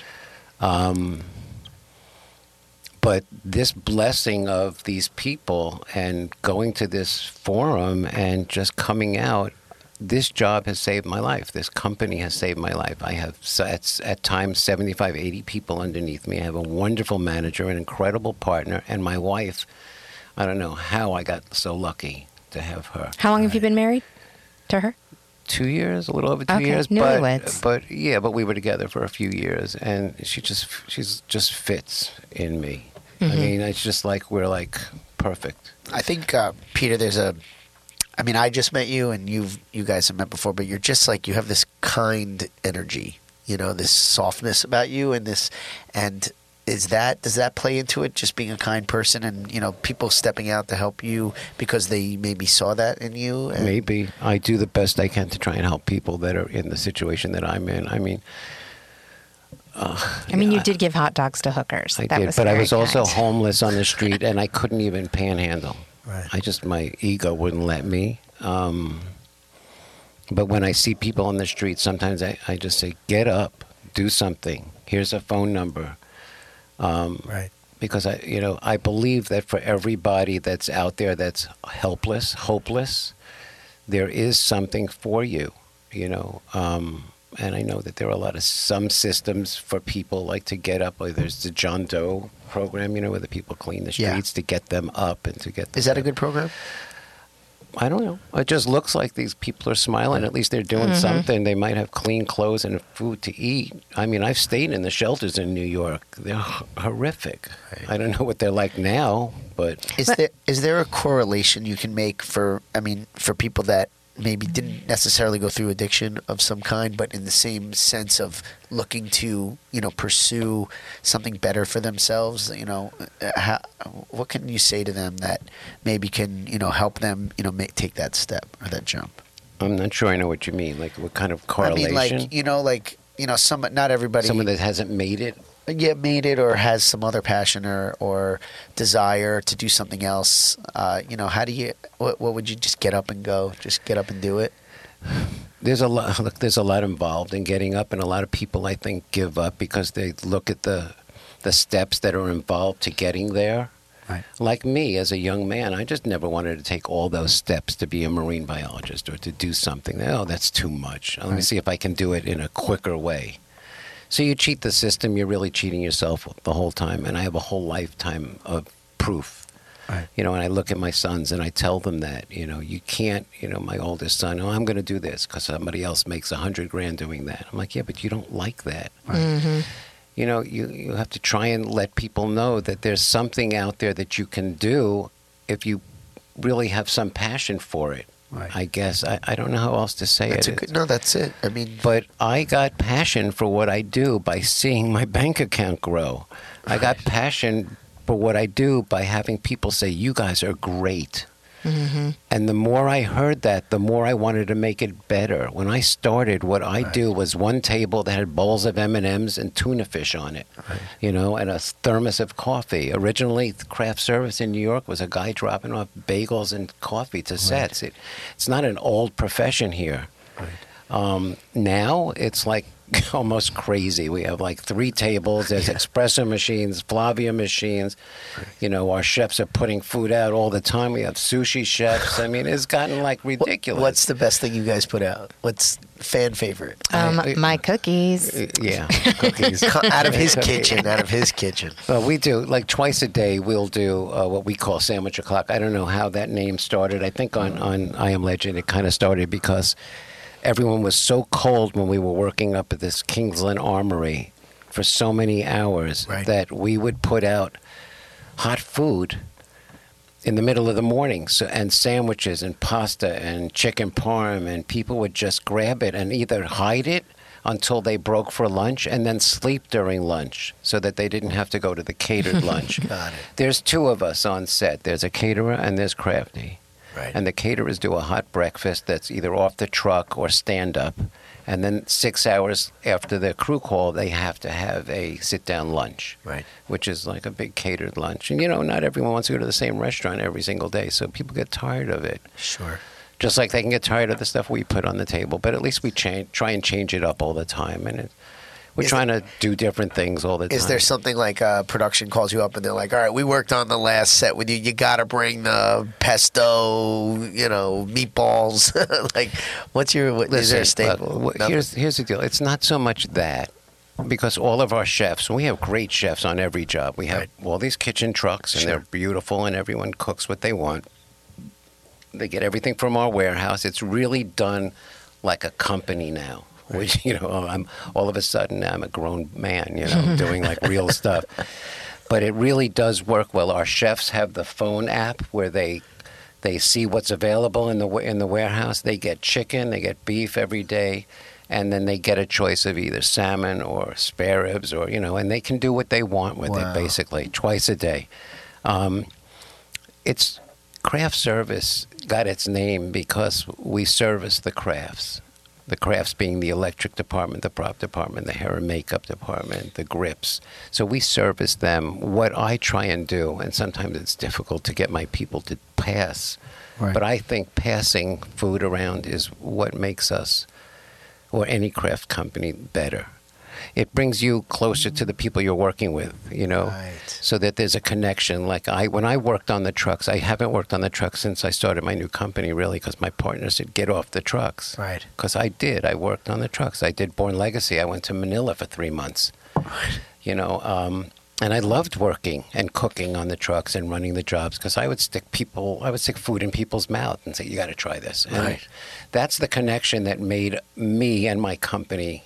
But this blessing of these people and going to this forum and just coming out, this job has saved my life. This company has saved my life. I have s- at, at times seventy-five, eighty people underneath me. I have a wonderful manager, an incredible partner, and my wife. I don't know how I got so lucky to have her. How long have you been married to her? Two years, a little over two Okay, years. newlyweds. But, but yeah, but we were together for a few years, and she just she's just fits in me. I mean, it's just like we're like perfect. I think uh, Peter, there's a. I mean, I just met you, and you've you guys have met before, but you're just like you have this kind energy, you know, this softness about you, and this, and is that does that play into it? Just being a kind person, and you know, people stepping out to help you because they maybe saw that in you. And, Maybe I do the best I can to try and help people that are in the situation that I'm in. I mean, I mean, you did give hot dogs to hookers. I that did, was but I very was also kind. homeless on the street, and I couldn't even panhandle. Right. I just my ego wouldn't let me. Um, but when I see people on the street, sometimes I, I just say, "Get up, do something. Here's a phone number." right. Because I, you know, I believe that for everybody that's out there that's helpless, hopeless, there is something for you, you know. Um, and I know that there are a lot of some systems for people like to get up. Like there's the John Doe program, you know, where the people clean the Yeah. streets to get them up and to get. Them Is that a up. good program? I don't know. It just looks like these people are smiling. At least they're doing something. They might have clean clothes and food to eat. I mean, I've stayed in the shelters in New York. They're h- horrific. I don't know what they're like now, but Is there is there a correlation you can make for I mean for people that maybe didn't necessarily go through addiction of some kind, but in the same sense of looking to you know pursue something better for themselves? You know, uh, how, what can you say to them that maybe can you know help them you know make, take that step or that jump? I'm not sure I know what you mean. Like what kind of correlation? I mean, like you know, like you know, some not everybody. Someone that hasn't made it. Yeah, made it or has some other passion or, or desire to do something else. Uh, you know, how do you? What, what would you just get up and go? Just get up and do it. There's a lot. Look, there's a lot involved in getting up, and a lot of people I think give up because they look at the the steps that are involved to getting there. Right. Like me, as a young man, I just never wanted to take all those steps to be a marine biologist or to do something. Oh, that's too much. Let me Right. see if I can do it in a quicker way. So you cheat the system, you're really cheating yourself the whole time. And I have a whole lifetime of proof. Right. You know, and I look at my sons and I tell them that, you know, you can't, you know, my oldest son, oh, I'm going to do this because somebody else makes a hundred grand doing that. I'm like, yeah, but you don't like that. You know, you, you have to try and let people know that there's something out there that you can do if you really have some passion for it. Right. I guess. I, I don't know how else to say That's it. a good, no, that's it. I mean, But I got passion for what I do by seeing my bank account grow. I got passion for what I do by having people say, you guys are great. Mm-hmm. And the more I heard that, the more I wanted to make it better. When I started, what I Right. do was one table that had bowls of M and M's and tuna fish on it, Right. you know, and a thermos of coffee. Originally, craft service in New York was a guy dropping off bagels and coffee to sets. It, it's not an old profession here. Right. Um, now it's like almost crazy. We have like three tables. There's espresso machines, Flavia machines. You know, our chefs are putting food out all the time. We have sushi chefs. I mean, it's gotten like ridiculous. what's the best thing you guys put out? What's fan favorite? Um, I- my cookies. Uh, yeah, cookies. Out of his kitchen, out of his kitchen. Well, we do like twice a day. We'll do uh, what we call sandwich o'clock. I don't know how that name started. I think on on I Am Legend it kind of started because everyone was so cold when we were working up at this Kingsland Armory for so many hours Right. that we would put out hot food in the middle of the morning, so, and sandwiches and pasta and chicken parm, and people would just grab it and either hide it until they broke for lunch and then sleep during lunch so that they didn't have to go to the catered lunch. Got it. There's two of us on set. There's a caterer and there's Crafty. Right. And the caterers do a hot breakfast that's either off the truck or stand up. And then six hours after the crew call, they have to have a sit-down lunch, Right. which is like a big catered lunch. And, you know, not everyone wants to go to the same restaurant every single day, so people get tired of it. Sure. Just like they can get tired of the stuff we put on the table. But at least we change, try and change it up all the time. And it, we're Is trying to do different things all the time. Is there something like uh, production calls you up and they're like, all right, we worked on the last set with you. You got to bring the pesto, you know, meatballs. Like, what's your, what, is there a Listen, staple? look, wh- Nothing? here's, here's the deal. It's not so much that. Because all of our chefs, and we have great chefs on every job. We have Right. all these kitchen trucks, and Sure. they're beautiful, and everyone cooks what they want. They get everything from our warehouse. It's really done like a company now. Which, you know, I'm all of a sudden I'm a grown man, you know, doing like real stuff. But it really does work well. Our chefs have the phone app where they they see what's available in the wa- in the warehouse. They get chicken, they get beef every day, and then they get a choice of either salmon or spare ribs, or you know, and they can do what they want with Wow. it basically twice a day. Um, it's craft service got its name because we service the crafts. The crafts being the electric department, the prop department, the hair and makeup department, the grips. So we service them. What I try and do, and sometimes it's difficult to get my people to pass, Right. but I think passing food around is what makes us, or any craft company, better. It brings you closer to the people you're working with, you know, Right. so that there's a connection. Like I, when I worked on the trucks, I haven't worked on the trucks since I started my new company, really, because my partner said, get off the trucks. Right. Because I did. I worked on the trucks. I did Born Legacy. I went to Manila for three months. You know, um, and I loved working and cooking on the trucks and running the jobs because I would stick people, I would stick food in people's mouth and say, you got to try this. And Right. that's the connection that made me and my company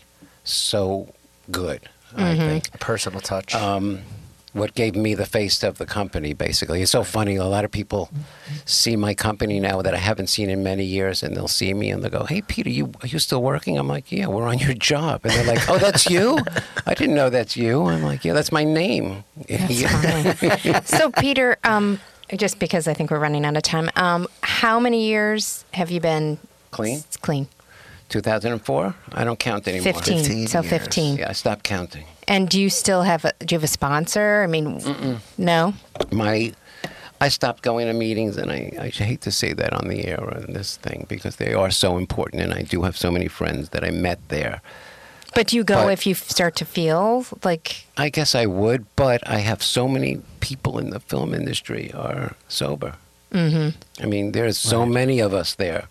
so good, I think. Personal touch. Um, what gave me the face of the company, basically. It's so funny. A lot of people see my company now that I haven't seen in many years, and they'll see me and they'll go, hey, Peter, you, are you still working? I'm like, yeah, we're on your job. And they're like, oh, that's you? I didn't know that's you. I'm like, yeah, that's my name. That's fine. So, Peter, um, just because I think we're running out of time, um, how many years have you been Clean? s- Clean. two thousand four? I don't count anymore. fifteen. fifteen So years. fifteen. Yeah, I stopped counting. And do you still have a, do you have a sponsor? I mean, no? My, I stopped going to meetings, and I, I hate to say that on the air on this thing because they are so important, and I do have so many friends that I met there. But do you go But- if you start to feel like, I guess I would, but I have so many people in the film industry are sober. Mm-hmm. I mean, there's so many of us there.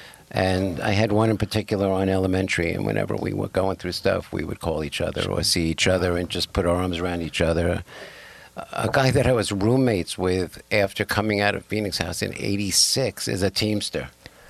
And I had one in particular on Elementary, and whenever we were going through stuff, we would call each other or see each other and just put our arms around each other. A guy that I was roommates with after coming out of Phoenix House in eighty-six is a Teamster.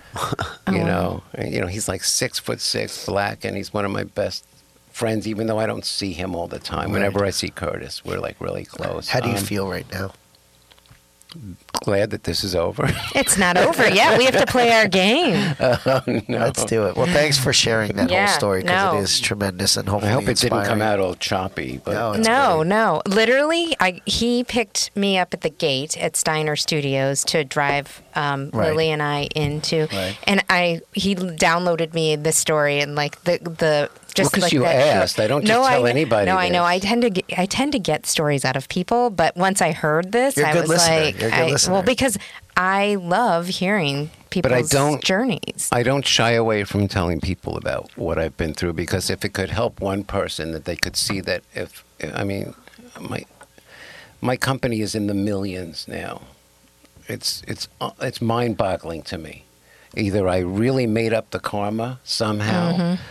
You know, and, you know, he's like six foot six, black, and he's one of my best friends, even though I don't see him all the time. Whenever I see Curtis, we're like really close. How do you Um, feel right now? Glad that this is over. It's not over yet. We have to play our game. Oh, no. Let's do it. Well, thanks for sharing that Yeah, whole story because no. it is tremendous and I hopefully hope it didn't inspiring. come out all choppy. But No, it's No, great. no. Literally, I he picked me up at the gate at Steiner Studios to drive um, Right. Lily and I into, Right. and I he downloaded me the story and like the the just 'cause like you that asked. I don't just no, tell I, anybody No, I know. this. I tend to get, I tend to get stories out of people, but once I heard this, You're a I good was listener. like, You're a good I, listener. well, because I love hearing people's But I don't- journeys. I don't shy away from telling people about what I've been through because if it could help one person, that they could see that if I mean, my my company is in the millions now. It's it's uh, it's mind-boggling to me. Either I really made up the karma somehow. Mm-hmm.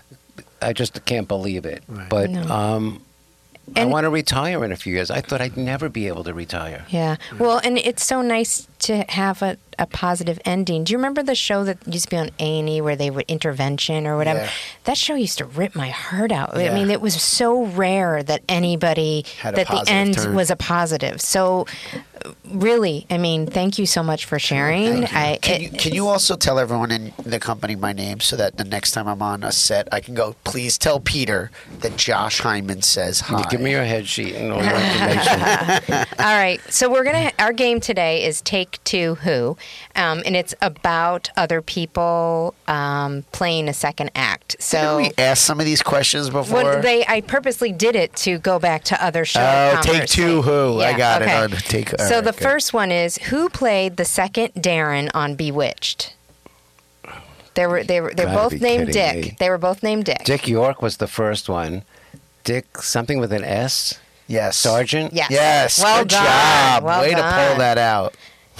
I just can't believe it. Right. But No. um, I And- want to retire in a few years. I thought I'd never be able to retire. Yeah. Well, and it's so nice to have a, a positive ending. Do you remember the show that used to be on A and E where they would intervention or whatever? Yeah. That show used to rip my heart out. Yeah. I mean, it was so rare that anybody Had a that the positive end turn. was a positive. So uh, really, I mean, thank you so much for sharing. I Can it- you, can you also tell everyone in the company my name so that the next time I'm on a set, I can go, please tell Peter that Josh Hyman says hi. Give me your head sheet and all your information. All right, so we're gonna. Our game today is Take Two Who, um, and it's about other people um, playing a second act. So Didn't we ask some of these questions before? Well, they, I purposely did it to go back to other show. Oh, Take conversation. Two Who. I got it okay. on Take- all So right, the good. first one is who played the second Darren on Bewitched? They were they were they're Gotta both be named kidding Dick. me. They were both named Dick. Dick York was the first one. Dick something with an S. yes. Sergeant. Yes. Yes. Well good done. job. Well Way to done. pull that out.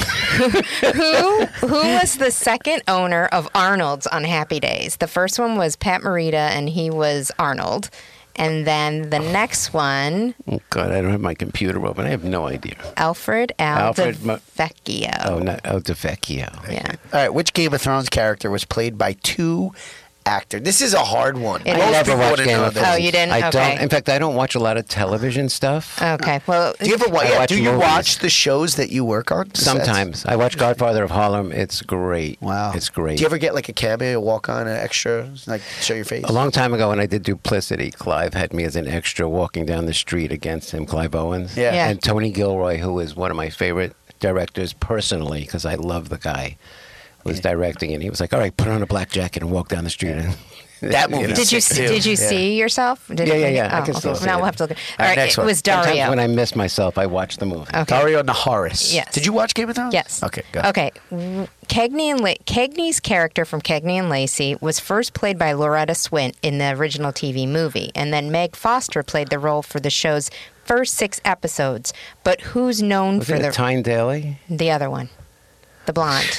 who who was the second owner of Arnold's on Happy Days? The first one was Pat Morita, and he was Arnold. And then the next one, Oh God, I don't have my computer open. I have no idea. Alfred Alfred Mo- Aldovecchio. Oh, not oh, DeVecchio. Yeah. All right. Which Game of Thrones character was played by two actors? This is a hard one. It I is. never people watched wouldn't Game know of this. Thrones. Oh, you didn't? I Okay. don't. In fact, I don't watch a lot of television stuff. Okay. Well, Do you ever watch? I Yeah, watch do you movies. watch the shows that you work on? The sets? Sometimes I watch Godfather of Harlem. It's great. Wow, it's great. Do you ever get like a cameo, walk on, an extra, like show your face? A long time ago, when I did Duplicity, Clive had me as an extra walking down the street against him, Clive Owens. Yeah. Yeah. And Tony Gilroy, who is one of my favorite directors personally, because I love the guy, was directing, and he was like, "All right, put on a black jacket and walk down the street." And That movie did you sick, too. did you Yeah. see yourself? Did Yeah, you- yeah, yeah. I Oh, can okay. still see Now it. we'll have to look. All right, right, next it one. was Sometimes Dario. when I miss myself, I watch the movie. Okay. Dario Naharis. Yes. Did you watch Game of Thrones? Yes. Okay. Good. Okay. W- Cagney and La- Cagney's character from Cagney and Lacey was first played by Loretta Swint in the original T V movie, and then Meg Foster played the role for the show's first six episodes. But who's known Was for it the a Tyne Daly? the other one, the blonde,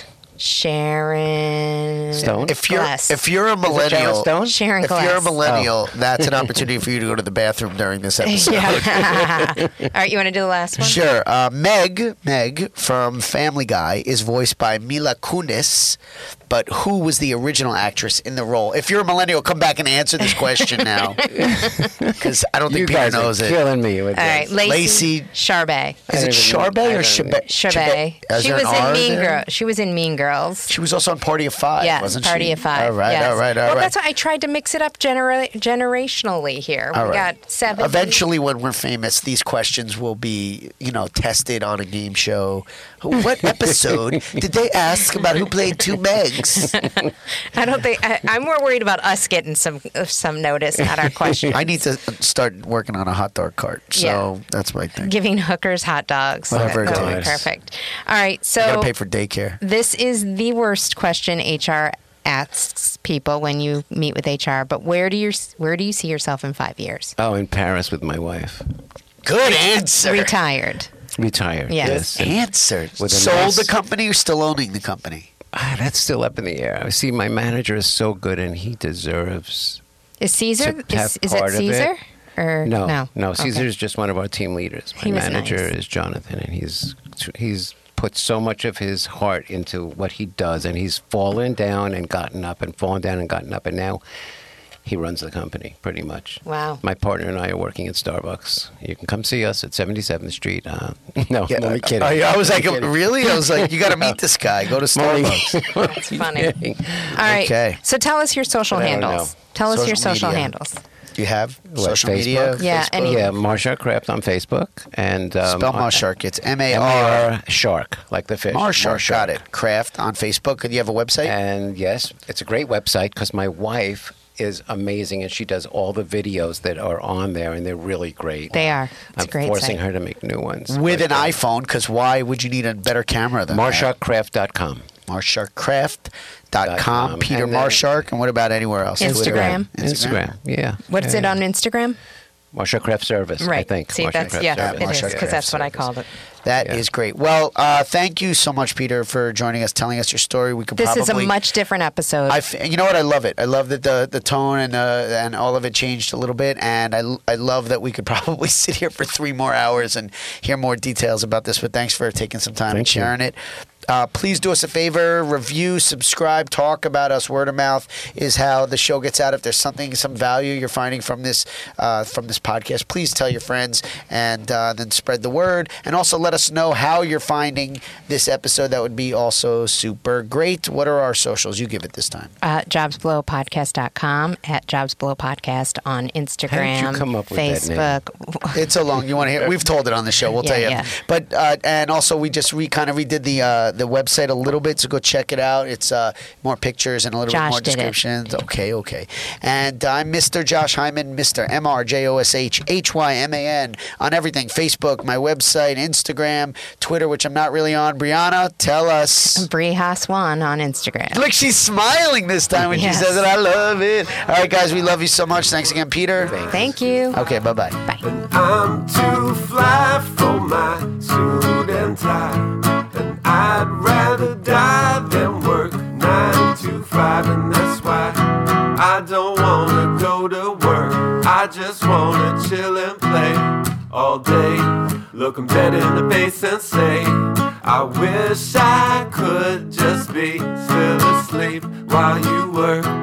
Sharon Stone? If you're Glass. if you're a Is it Sharon millennial, Stone? Sharon if you're a Glass. millennial, that's an opportunity for you to go to the bathroom during this episode. Yeah. All right, you want to do the last one? Sure. Uh, Meg, Meg from Family Guy is voiced by Mila Kunis, but who was the original actress in the role? If you're a millennial, come back and answer this question now, because I don't think You Peter guys knows are it. killing me with All right, this. Lacey, Lacey- Charbet. Is it I don't even- Charbet I or don't Chabet? Charbet. Is She there was an in R Mean there? Girls. She was in Mean Girls. She was also on Party of Five, Yes, wasn't Party she? of Five. All right, yes. all right, all well, right. that's why I tried to mix it up genera- generationally here. We All right. got seven. Eventually, when we're famous, these questions will be, you know, tested on a game show. What episode did they ask about who played two Megs? I don't think I, I'm more worried about us getting some some notice, not our question. I need to start working on a hot dog cart, so Yeah. that's my thing. Giving hookers hot dogs. Whatever it that would be takes. perfect. All right, I so gotta pay for daycare. this is the worst question H R asks people when you meet with H R. But where do you where do you see yourself in five years? Oh, in Paris with my wife. Good answer. Retired. Retired. Yes. Yes. Answer. With a Sold nice- the company or still owning the company? Ah, that's still up in the air. I see, my manager is so good, and he deserves. Is Caesar? To have Is, is it part of it. Caesar? Or No, no, no. Okay. Caesar is just one of our team leaders. My He was manager nice. is Jonathan, and he's he's put so much of his heart into what he does, and he's fallen down and gotten up, and fallen down and gotten up, and now He runs the company, pretty much. Wow. My partner and I are working at Starbucks. You can come see us at seventy-seventh Street. Uh, no, Yeah, I'm only kidding. I, I was like, I'm kidding. really? I was like, you got to meet this guy. Go to Starbucks. That's funny. All right. Okay. So tell us your social But I don't handles. know. Tell us Social your social media. handles. You have What, social Facebook? media? Yeah, Facebook? any- Yeah, Marshark Craft on Facebook. And um, Spell on- Marshark. It's M A M A R. R Shark, like the fish. Marshark. Got it. Craft on Facebook. Do you have a website? And yes, it's a great website because my wife is amazing and she does all the videos that are on there and they're really great. They are. It's I'm a great forcing site. her to make new ones. With an But, uh, iPhone, because why would you need a better camera than that? Marshark Craft dot com. Marshark Craft dot Dot com. com. Peter And then- Marshark. And what about anywhere else? Instagram. Twitter? Instagram. Yeah. What's yeah. it on Instagram? Marshark Craft Service, I Right. think. See, Marshark that's Craft yeah, Service. it is Marshark because that's what I Craft called it. That is Yeah. great. Well, uh, thank you so much, Peter, for joining us, telling us your story. We could This probably. is a much different episode. I f- you know what? I love it. I love that the the tone and uh, and all of it changed a little bit, and I, I love that we could probably sit here for three more hours and hear more details about this. But thanks for taking some time and Thank you. sharing it. Uh, please do us a favor, review, subscribe, talk about us. Word of mouth is how the show gets out. If there's something, some value you're finding from this uh, from this podcast, please tell your friends and uh, then spread the word. And also let us know how you're finding this episode. That would be also super great. What are our socials? You give it this time. uh, jobs below podcast dot com, at Jobs Below Podcast on Instagram, How did you come up with that name? Facebook. It's so long. You want to hear? We've told it on the show. We'll Yeah, tell you. yeah. But uh, and also we just re kind of redid the uh, the website a little bit, so go check it out. It's uh, more pictures and a little Josh bit more did it. descriptions. Okay, okay. And I'm Mister Josh Hyman, Mister M R J O S H H Y M A N on everything: Facebook, my website, Instagram, Twitter, which I'm not really on. Brianna, tell us. Bree Haswan on Instagram. Look, she's smiling this time when Yes. she says it. I love it. All right, guys, we love you so much. Thanks again, Peter. Thank you. Okay, bye bye. Bye. I'm too fly for my suit and tie, and I'd rather die than work nine to five, and that's why I don't wanna go to work. I just wanna chill and play all day, look 'em dead in the face and say, I wish I could just be still asleep while you work.